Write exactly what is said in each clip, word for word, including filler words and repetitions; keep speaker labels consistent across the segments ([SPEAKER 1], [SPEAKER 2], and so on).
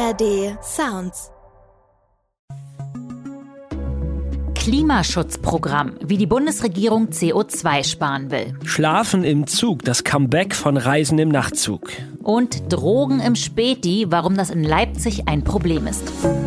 [SPEAKER 1] A R D Sounds.
[SPEAKER 2] Klimaschutzprogramm, wie die Bundesregierung C O zwei sparen will.
[SPEAKER 3] Schlafen im Zug, das Comeback von Reisen im Nachtzug.
[SPEAKER 2] Und Drogen im Späti, warum das in Leipzig ein Problem ist.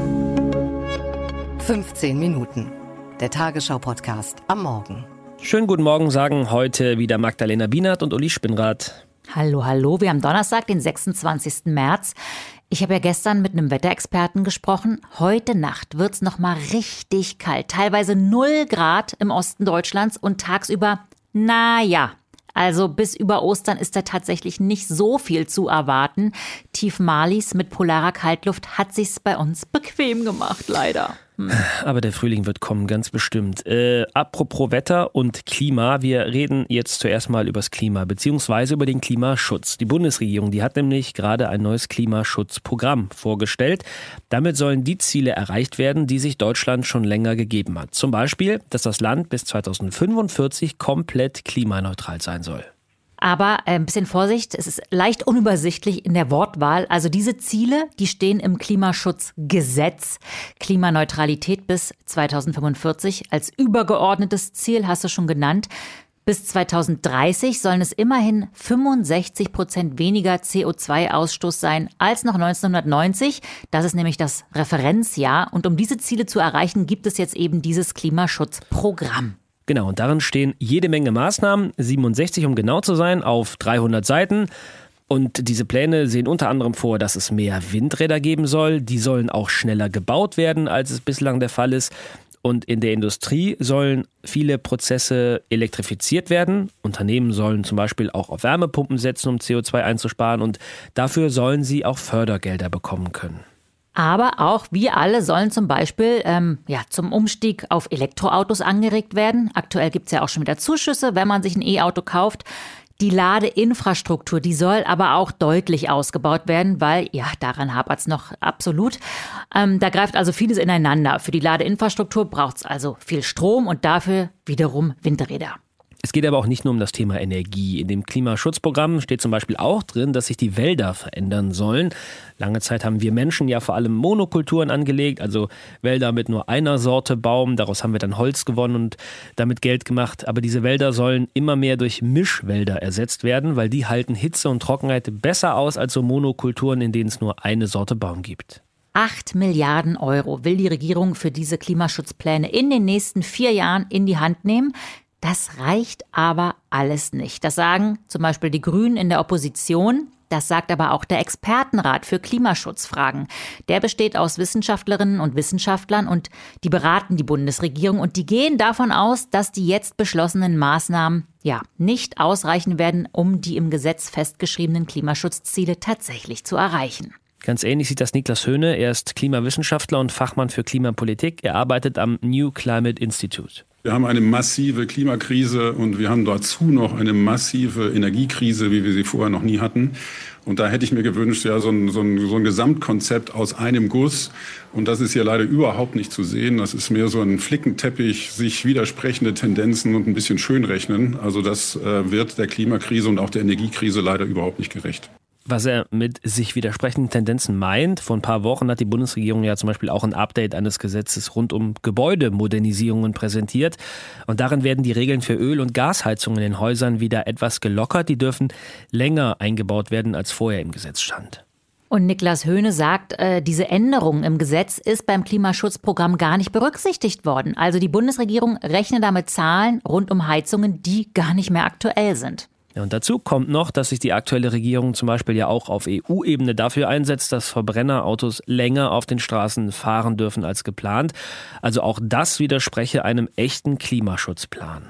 [SPEAKER 4] fünfzehn Minuten. Der Tagesschau-Podcast am Morgen.
[SPEAKER 3] Schönen guten Morgen sagen heute wieder Magdalena Bienert und Uli Spinnrath.
[SPEAKER 2] Hallo, hallo, wir haben Donnerstag, den sechsundzwanzigsten März. Ich habe ja gestern mit einem Wetterexperten gesprochen. Heute Nacht wird es nochmal richtig kalt. Teilweise null Grad im Osten Deutschlands und tagsüber, naja. Also bis über Ostern ist da tatsächlich nicht so viel zu erwarten. Tief Marlies mit polarer Kaltluft hat sich's bei uns bequem gemacht, leider. Hm.
[SPEAKER 3] Aber der Frühling wird kommen, ganz bestimmt. Äh, apropos Wetter und Klima, wir reden jetzt zuerst mal übers Klima, beziehungsweise über den Klimaschutz. Die Bundesregierung, die hat nämlich gerade ein neues Klimaschutzprogramm vorgestellt. Damit sollen die Ziele erreicht werden, die sich Deutschland schon länger gegeben hat. Zum Beispiel, dass das Land bis zweitausendfünfundvierzig komplett klimaneutral sein soll.
[SPEAKER 2] Aber ein bisschen Vorsicht, es ist leicht unübersichtlich in der Wortwahl. Also diese Ziele, die stehen im Klimaschutzgesetz. Klimaneutralität bis zweitausendfünfundvierzig als übergeordnetes Ziel, hast du schon genannt. Bis zweitausenddreißig sollen es immerhin fünfundsechzig Prozent weniger C O zwei Ausstoß sein als noch neunzehnhundertneunzig. Das ist nämlich das Referenzjahr. Und um diese Ziele zu erreichen, gibt es jetzt eben dieses Klimaschutzprogramm.
[SPEAKER 3] Genau, und darin stehen jede Menge Maßnahmen, siebenundsechzig um genau zu sein, auf dreihundert Seiten. Und diese Pläne sehen unter anderem vor, dass es mehr Windräder geben soll. Die sollen auch schneller gebaut werden, als es bislang der Fall ist. Und in der Industrie sollen viele Prozesse elektrifiziert werden. Unternehmen sollen zum Beispiel auch auf Wärmepumpen setzen, um C O zwei einzusparen. Und dafür sollen sie auch Fördergelder bekommen können.
[SPEAKER 2] Aber auch wir alle sollen zum Beispiel ähm, ja, zum Umstieg auf Elektroautos angeregt werden. Aktuell gibt es ja auch schon wieder Zuschüsse, wenn man sich ein E-Auto kauft. Die Ladeinfrastruktur, die soll aber auch deutlich ausgebaut werden, weil, ja, daran hapert es noch absolut. Ähm, da greift also vieles ineinander. Für die Ladeinfrastruktur braucht es also viel Strom und dafür wiederum Windräder.
[SPEAKER 3] Es geht aber auch nicht nur um das Thema Energie. In dem Klimaschutzprogramm steht zum Beispiel auch drin, dass sich die Wälder verändern sollen. Lange Zeit haben wir Menschen ja vor allem Monokulturen angelegt, also Wälder mit nur einer Sorte Baum. Daraus haben wir dann Holz gewonnen und damit Geld gemacht. Aber diese Wälder sollen immer mehr durch Mischwälder ersetzt werden, weil die halten Hitze und Trockenheit besser aus als so Monokulturen, in denen es nur eine Sorte Baum gibt.
[SPEAKER 2] Acht Milliarden Euro will die Regierung für diese Klimaschutzpläne in den nächsten vier Jahren in die Hand nehmen. Das reicht aber alles nicht. Das sagen zum Beispiel die Grünen in der Opposition. Das sagt aber auch der Expertenrat für Klimaschutzfragen. Der besteht aus Wissenschaftlerinnen und Wissenschaftlern und die beraten die Bundesregierung. Und die gehen davon aus, dass die jetzt beschlossenen Maßnahmen ja nicht ausreichen werden, um die im Gesetz festgeschriebenen Klimaschutzziele tatsächlich zu erreichen.
[SPEAKER 3] Ganz ähnlich sieht das Niklas Höhne. Er ist Klimawissenschaftler und Fachmann für Klimapolitik. Er arbeitet am New Climate Institute.
[SPEAKER 5] Wir haben eine massive Klimakrise und wir haben dazu noch eine massive Energiekrise, wie wir sie vorher noch nie hatten. Und da hätte ich mir gewünscht, ja, so ein, so ein, so ein Gesamtkonzept aus einem Guss. Und das ist hier leider überhaupt nicht zu sehen. Das ist mehr so ein Flickenteppich, sich widersprechende Tendenzen und ein bisschen Schönrechnen. Also das äh, wird der Klimakrise und auch der Energiekrise leider überhaupt nicht gerecht.
[SPEAKER 3] Was er mit sich widersprechenden Tendenzen meint, vor ein paar Wochen hat die Bundesregierung ja zum Beispiel auch ein Update eines Gesetzes rund um Gebäudemodernisierungen präsentiert. Und darin werden die Regeln für Öl- und Gasheizungen in Häusern wieder etwas gelockert. Die dürfen länger eingebaut werden, als vorher im Gesetz stand.
[SPEAKER 2] Und Niklas Höhne sagt, äh, diese Änderung im Gesetz ist beim Klimaschutzprogramm gar nicht berücksichtigt worden. Also die Bundesregierung rechnet damit Zahlen rund um Heizungen, die gar nicht mehr aktuell sind.
[SPEAKER 3] Ja, und dazu kommt noch, dass sich die aktuelle Regierung zum Beispiel ja auch auf E U-Ebene dafür einsetzt, dass Verbrennerautos länger auf den Straßen fahren dürfen als geplant. Also auch das widerspreche einem echten Klimaschutzplan.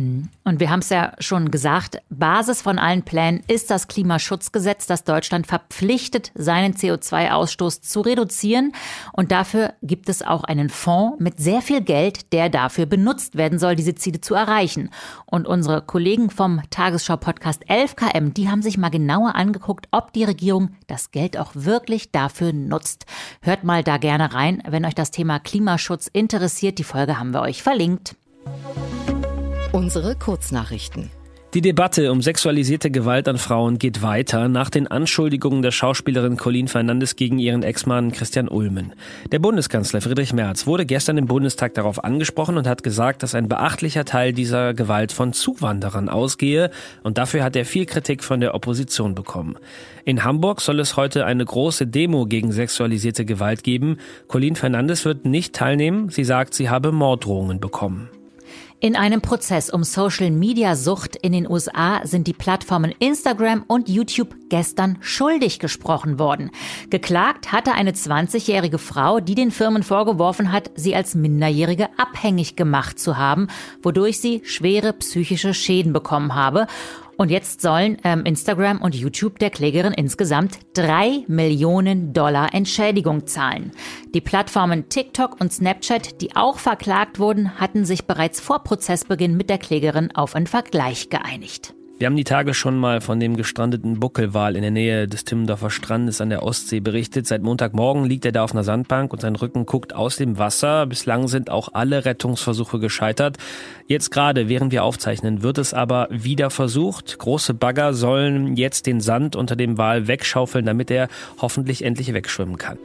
[SPEAKER 2] Und wir haben es ja schon gesagt, Basis von allen Plänen ist das Klimaschutzgesetz, das Deutschland verpflichtet, seinen C O zwei Ausstoß zu reduzieren. Und dafür gibt es auch einen Fonds mit sehr viel Geld, der dafür benutzt werden soll, diese Ziele zu erreichen. Und unsere Kollegen vom Tagesschau-Podcast elf K M, die haben sich mal genauer angeguckt, ob die Regierung das Geld auch wirklich dafür nutzt. Hört mal da gerne rein, wenn euch das Thema Klimaschutz interessiert. Die Folge haben wir euch verlinkt.
[SPEAKER 4] Unsere Kurznachrichten.
[SPEAKER 3] Die Debatte um sexualisierte Gewalt an Frauen geht weiter nach den Anschuldigungen der Schauspielerin Colleen Fernandes gegen ihren Ex-Mann Christian Ulmen. Der Bundeskanzler Friedrich Merz wurde gestern im Bundestag darauf angesprochen und hat gesagt, dass ein beachtlicher Teil dieser Gewalt von Zuwanderern ausgehe, und dafür hat er viel Kritik von der Opposition bekommen. In Hamburg soll es heute eine große Demo gegen sexualisierte Gewalt geben. Colleen Fernandes wird nicht teilnehmen. Sie sagt, sie habe Morddrohungen bekommen.
[SPEAKER 2] In einem Prozess um Social-Media-Sucht in den U S A sind die Plattformen Instagram und YouTube gestern schuldig gesprochen worden. Geklagt hatte eine zwanzigjährige Frau, die den Firmen vorgeworfen hat, sie als Minderjährige abhängig gemacht zu haben, wodurch sie schwere psychische Schäden bekommen habe. Und jetzt sollen ähm, Instagram und YouTube der Klägerin insgesamt drei Millionen Dollar Entschädigung zahlen. Die Plattformen TikTok und Snapchat, die auch verklagt wurden, hatten sich bereits vor Prozessbeginn mit der Klägerin auf einen Vergleich geeinigt.
[SPEAKER 3] Wir haben die Tage schon mal von dem gestrandeten Buckelwal in der Nähe des Timmendorfer Strandes an der Ostsee berichtet. Seit Montagmorgen liegt er da auf einer Sandbank und sein Rücken guckt aus dem Wasser. Bislang sind auch alle Rettungsversuche gescheitert. Jetzt gerade, während wir aufzeichnen, wird es aber wieder versucht. Große Bagger sollen jetzt den Sand unter dem Wal wegschaufeln, damit er hoffentlich endlich wegschwimmen kann.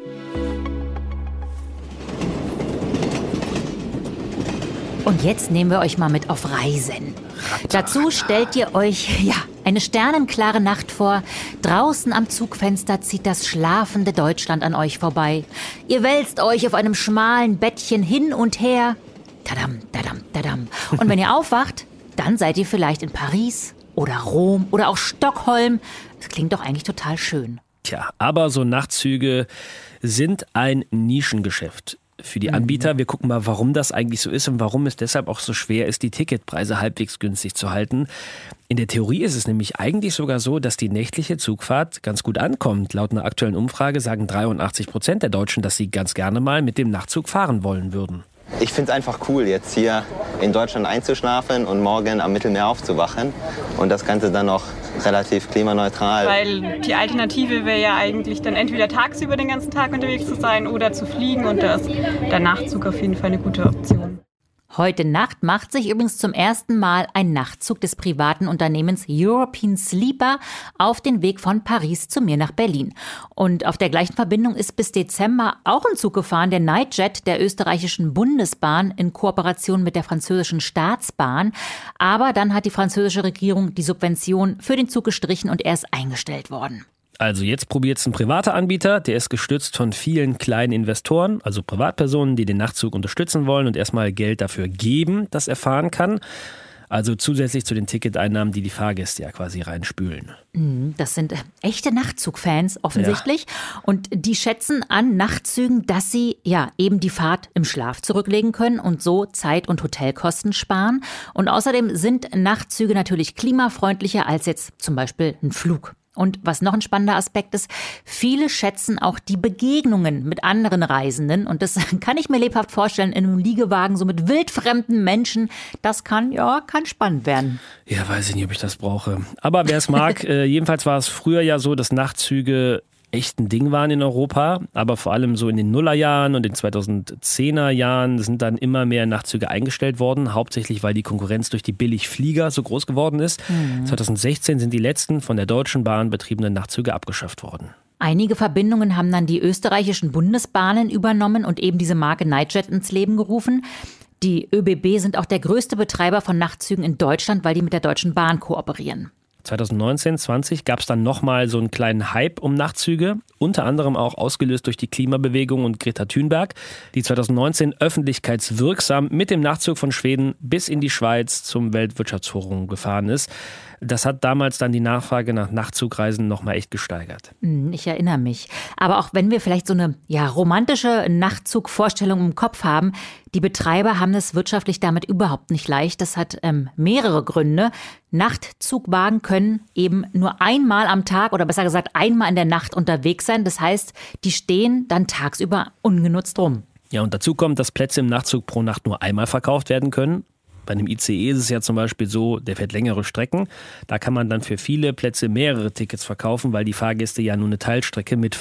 [SPEAKER 2] Und jetzt nehmen wir euch mal mit auf Reisen. Dazu stellt ihr euch, ja, eine sternenklare Nacht vor. Draußen am Zugfenster zieht das schlafende Deutschland an euch vorbei. Ihr wälzt euch auf einem schmalen Bettchen hin und her. Tadam, tadam, tadam. Und wenn ihr aufwacht, dann seid ihr vielleicht in Paris oder Rom oder auch Stockholm. Das klingt doch eigentlich total schön.
[SPEAKER 3] Tja, aber so Nachtzüge sind ein Nischengeschäft für die Anbieter. Wir gucken mal, warum das eigentlich so ist und warum es deshalb auch so schwer ist, die Ticketpreise halbwegs günstig zu halten. In der Theorie ist es nämlich eigentlich sogar so, dass die nächtliche Zugfahrt ganz gut ankommt. Laut einer aktuellen Umfrage sagen dreiundachtzig Prozent der Deutschen, dass sie ganz gerne mal mit dem Nachtzug fahren wollen würden.
[SPEAKER 1] Ich finde es einfach cool, jetzt hier in Deutschland einzuschlafen und morgen am Mittelmeer aufzuwachen und das Ganze dann noch relativ klimaneutral.
[SPEAKER 6] Weil die Alternative wäre ja eigentlich dann entweder tagsüber den ganzen Tag unterwegs zu sein oder zu fliegen, und da ist der Nachtzug auf jeden Fall eine gute Option.
[SPEAKER 2] Heute Nacht macht sich übrigens zum ersten Mal ein Nachtzug des privaten Unternehmens European Sleeper auf den Weg von Paris zu mir nach Berlin. Und auf der gleichen Verbindung ist bis Dezember auch ein Zug gefahren, der Nightjet der österreichischen Bundesbahn in Kooperation mit der französischen Staatsbahn. Aber dann hat die französische Regierung die Subvention für den Zug gestrichen und er ist eingestellt worden.
[SPEAKER 3] Also jetzt probiert es ein privater Anbieter, der ist gestützt von vielen kleinen Investoren, also Privatpersonen, die den Nachtzug unterstützen wollen und erstmal Geld dafür geben, dass er fahren kann. Also zusätzlich zu den Ticketeinnahmen, die die Fahrgäste ja quasi reinspülen.
[SPEAKER 2] Das sind echte Nachtzugfans offensichtlich. Ja. Und die schätzen an Nachtzügen, dass sie ja eben die Fahrt im Schlaf zurücklegen können und so Zeit- und Hotelkosten sparen. Und außerdem sind Nachtzüge natürlich klimafreundlicher als jetzt zum Beispiel ein Flug. Und was noch ein spannender Aspekt ist, viele schätzen auch die Begegnungen mit anderen Reisenden. Und das kann ich mir lebhaft vorstellen, in einem Liegewagen so mit wildfremden Menschen. Das kann, ja, kann spannend werden.
[SPEAKER 3] Ja, weiß ich nicht, ob ich das brauche. Aber wer es mag, äh, jedenfalls war es früher ja so, dass Nachtzüge echt ein Ding waren in Europa, aber vor allem so in den Nullerjahren und den zweitausendzehner Jahren sind dann immer mehr Nachtzüge eingestellt worden, hauptsächlich weil die Konkurrenz durch die Billigflieger so groß geworden ist. Mhm. zweitausendsechzehn sind die letzten von der Deutschen Bahn betriebenen Nachtzüge abgeschafft worden.
[SPEAKER 2] Einige Verbindungen haben dann die österreichischen Bundesbahnen übernommen und eben diese Marke Nightjet ins Leben gerufen. Die ÖBB sind auch der größte Betreiber von Nachtzügen in Deutschland, weil die mit der Deutschen Bahn kooperieren.
[SPEAKER 3] zweitausendneunzehn zwanzig gab es dann nochmal so einen kleinen Hype um Nachtzüge, unter anderem auch ausgelöst durch die Klimabewegung und Greta Thunberg, die zweitausendneunzehn öffentlichkeitswirksam mit dem Nachtzug von Schweden bis in die Schweiz zum Weltwirtschaftsforum gefahren ist. Das hat damals dann die Nachfrage nach Nachtzugreisen nochmal echt gesteigert.
[SPEAKER 2] Ich erinnere mich. Aber auch wenn wir vielleicht so eine ja, romantische Nachtzugvorstellung im Kopf haben, die Betreiber haben es wirtschaftlich damit überhaupt nicht leicht. Das hat ähm, mehrere Gründe. Nachtzugwagen können eben nur einmal am Tag oder besser gesagt einmal in der Nacht unterwegs sein. Das heißt, die stehen dann tagsüber ungenutzt rum.
[SPEAKER 3] Ja, und dazu kommt, dass Plätze im Nachtzug pro Nacht nur einmal verkauft werden können. Bei einem I C E ist es ja zum Beispiel so, der fährt längere Strecken. Da kann man dann für viele Plätze mehrere Tickets verkaufen, weil die Fahrgäste ja nur eine Teilstrecke mitfahren.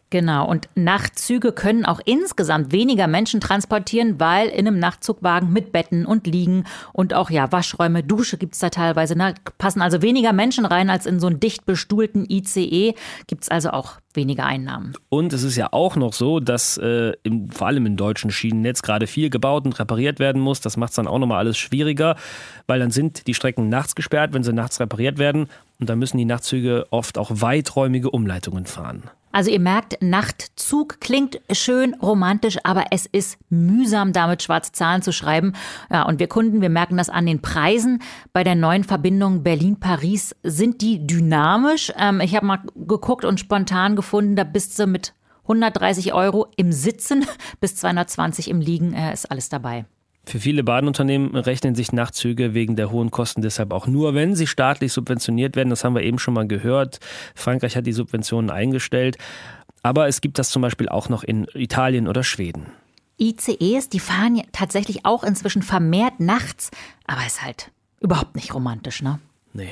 [SPEAKER 2] Genau, und Nachtzüge können auch insgesamt weniger Menschen transportieren, weil in einem Nachtzugwagen mit Betten und Liegen und auch ja Waschräume, Dusche gibt's da teilweise. Ne? Passen also weniger Menschen rein als in so einen dicht bestuhlten I C E, gibt's also auch weniger Einnahmen.
[SPEAKER 3] Und es ist ja auch noch so, dass äh, im, vor allem im deutschen Schienennetz gerade viel gebaut und repariert werden muss. Das macht es dann auch nochmal alles schwieriger, weil dann sind die Strecken nachts gesperrt, wenn sie nachts repariert werden. Und dann müssen die Nachtzüge oft auch weiträumige Umleitungen fahren.
[SPEAKER 2] Also ihr merkt, Nachtzug klingt schön romantisch, aber es ist mühsam, damit schwarze Zahlen zu schreiben. Ja, und wir Kunden, wir merken das an den Preisen. Bei der neuen Verbindung Berlin-Paris sind die dynamisch. Ähm, ich habe mal geguckt und spontan gefunden, da bist du mit hundertdreißig Euro im Sitzen bis zweihundertzwanzig im Liegen, äh, ist alles dabei.
[SPEAKER 3] Für viele Bahnunternehmen rechnen sich Nachtzüge wegen der hohen Kosten deshalb auch nur, wenn sie staatlich subventioniert werden. Das haben wir eben schon mal gehört. Frankreich hat die Subventionen eingestellt. Aber es gibt das zum Beispiel auch noch in Italien oder Schweden.
[SPEAKER 2] I C Es, die fahren ja tatsächlich auch inzwischen vermehrt nachts. Aber ist halt überhaupt nicht romantisch, ne?
[SPEAKER 3] Nee.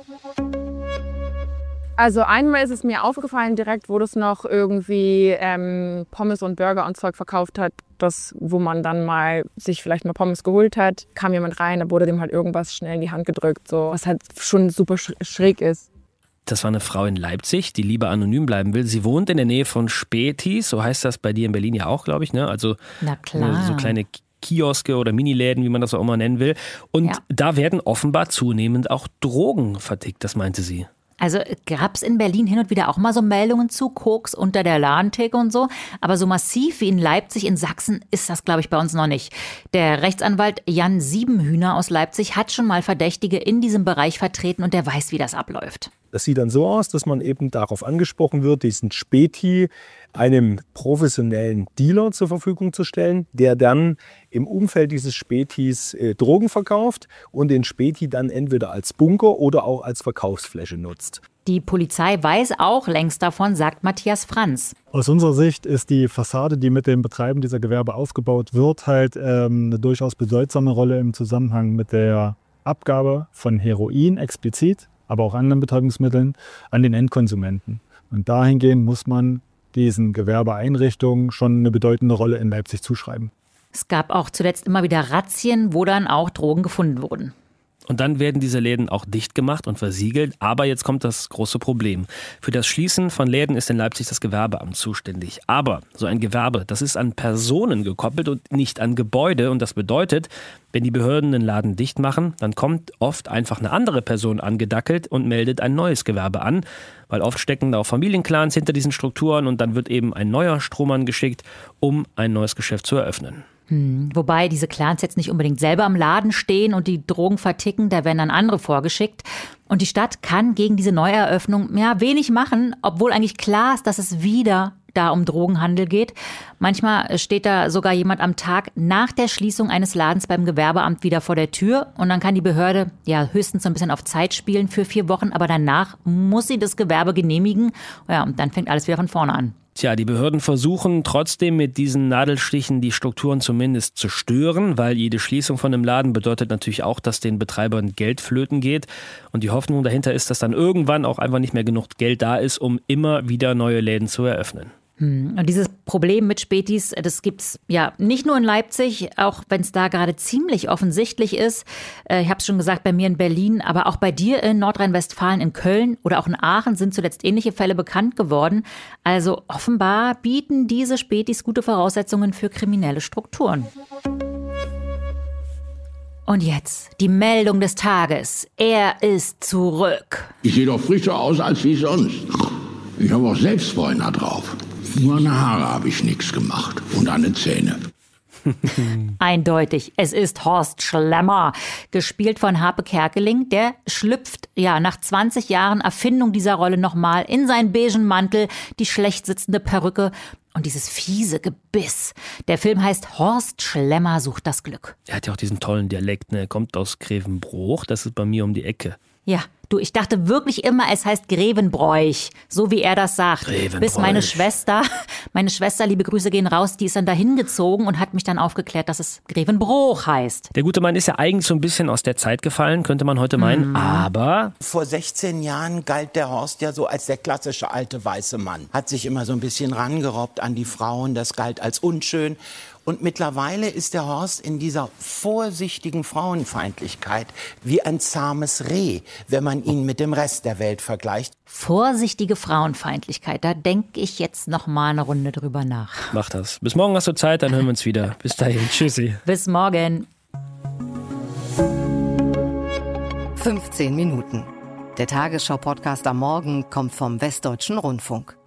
[SPEAKER 7] Also einmal ist es mir aufgefallen, direkt wo das noch irgendwie ähm, Pommes und Burger und Zeug verkauft hat, das, wo man dann mal sich vielleicht mal Pommes geholt hat, kam jemand rein, da wurde dem halt irgendwas schnell in die Hand gedrückt, so, was halt schon super schräg ist.
[SPEAKER 3] Das war eine Frau in Leipzig, die lieber anonym bleiben will. Sie wohnt in der Nähe von Spätis, so heißt das bei dir in Berlin ja auch, glaube ich, ne? Also
[SPEAKER 2] na klar.
[SPEAKER 3] So kleine Kioske oder Miniläden, wie man das auch immer nennen will. Und ja. Da werden offenbar zunehmend auch Drogen vertickt, das meinte sie.
[SPEAKER 2] Also gab es in Berlin hin und wieder auch mal so Meldungen zu Koks unter der Ladentheke und so. Aber so massiv wie in Leipzig, in Sachsen ist das, glaube ich, bei uns noch nicht. Der Rechtsanwalt Jan Siebenhühner aus Leipzig hat schon mal Verdächtige in diesem Bereich vertreten und der weiß, wie das abläuft.
[SPEAKER 8] Das sieht dann so aus, dass man eben darauf angesprochen wird, diesen Späti einem professionellen Dealer zur Verfügung zu stellen, der dann im Umfeld dieses Spätis äh, Drogen verkauft und den Späti dann entweder als Bunker oder auch als Verkaufsfläche nutzt.
[SPEAKER 2] Die Polizei weiß auch längst davon, sagt Matthias Franz.
[SPEAKER 9] Aus unserer Sicht ist die Fassade, die mit dem Betreiben dieser Gewerbe aufgebaut wird, halt ähm, eine durchaus bedeutsame Rolle im Zusammenhang mit der Abgabe von Heroin explizit, aber auch anderen Betäubungsmitteln an den Endkonsumenten. Und dahingehend muss man diesen Gewerbeeinrichtungen schon eine bedeutende Rolle in Leipzig zuschreiben.
[SPEAKER 2] Es gab auch zuletzt immer wieder Razzien, wo dann auch Drogen gefunden wurden.
[SPEAKER 3] Und dann werden diese Läden auch dicht gemacht und versiegelt. Aber jetzt kommt das große Problem. Für das Schließen von Läden ist in Leipzig das Gewerbeamt zuständig. Aber so ein Gewerbe, das ist an Personen gekoppelt und nicht an Gebäude. Und das bedeutet, wenn die Behörden den Laden dicht machen, dann kommt oft einfach eine andere Person angedackelt und meldet ein neues Gewerbe an. Weil oft stecken da auch Familienclans hinter diesen Strukturen und dann wird eben ein neuer Strohmann geschickt, um ein neues Geschäft zu eröffnen.
[SPEAKER 2] Hm, wobei diese Clans jetzt nicht unbedingt selber am Laden stehen und die Drogen verticken, da werden dann andere vorgeschickt. Und die Stadt kann gegen diese Neueröffnung ja wenig machen, obwohl eigentlich klar ist, dass es wieder da um Drogenhandel geht. Manchmal steht da sogar jemand am Tag nach der Schließung eines Ladens beim Gewerbeamt wieder vor der Tür und dann kann die Behörde ja höchstens so ein bisschen auf Zeit spielen für vier Wochen, aber danach muss sie das Gewerbe genehmigen. Ja, und dann fängt alles wieder von vorne an.
[SPEAKER 3] Tja, die Behörden versuchen trotzdem mit diesen Nadelstichen die Strukturen zumindest zu stören, weil jede Schließung von einem Laden bedeutet natürlich auch, dass den Betreibern Geld flöten geht. Und die Hoffnung dahinter ist, dass dann irgendwann auch einfach nicht mehr genug Geld da ist, um immer wieder neue Läden zu eröffnen.
[SPEAKER 2] Und dieses Problem mit Spätis, das gibt's ja nicht nur in Leipzig, auch wenn es da gerade ziemlich offensichtlich ist. Ich habe es schon gesagt, bei mir in Berlin, aber auch bei dir in Nordrhein-Westfalen, in Köln oder auch in Aachen sind zuletzt ähnliche Fälle bekannt geworden. Also offenbar bieten diese Spätis gute Voraussetzungen für kriminelle Strukturen. Und jetzt die Meldung des Tages. Er ist zurück.
[SPEAKER 10] Ich sehe doch frischer aus als wie sonst. Ich habe auch Selbstbräuner drauf. Nur an den Haare habe ich nichts gemacht und an den Zähne.
[SPEAKER 2] Eindeutig, es ist Horst Schlemmer, gespielt von Harpe Kerkeling. Der schlüpft ja nach zwanzig Jahren Erfindung dieser Rolle nochmal in seinen beigen Mantel, die schlecht sitzende Perücke und dieses fiese Gebiss. Der Film heißt Horst Schlemmer sucht das Glück.
[SPEAKER 3] Er hat ja auch diesen tollen Dialekt, ne? Er kommt aus Grevenbroich, das ist bei mir um die Ecke.
[SPEAKER 2] Ja, Du, ich dachte wirklich immer, es heißt Grevenbroich, so wie er das sagt.
[SPEAKER 3] Grevenbroich.
[SPEAKER 2] Bis meine Schwester, meine Schwester, liebe Grüße gehen raus, die ist dann dahin gezogen und hat mich dann aufgeklärt, dass es Grevenbroich heißt.
[SPEAKER 3] Der gute Mann ist ja eigentlich so ein bisschen aus der Zeit gefallen, könnte man heute meinen,
[SPEAKER 2] Mhm.
[SPEAKER 3] aber...
[SPEAKER 11] Vor sechzehn Jahren galt der Horst ja so als der klassische alte weiße Mann. Hat sich immer so ein bisschen rangerobbt an die Frauen, das galt als unschön. Und mittlerweile ist der Horst in dieser vorsichtigen Frauenfeindlichkeit wie ein zahmes Reh, wenn man ihn mit dem Rest der Welt vergleicht.
[SPEAKER 2] Vorsichtige Frauenfeindlichkeit, da denke ich jetzt noch mal eine Runde drüber nach.
[SPEAKER 3] Mach das. Bis morgen hast du Zeit, dann hören wir uns wieder. Bis dahin. Tschüssi.
[SPEAKER 2] Bis morgen.
[SPEAKER 4] fünfzehn Minuten. Der Tagesschau-Podcast am Morgen kommt vom Westdeutschen Rundfunk.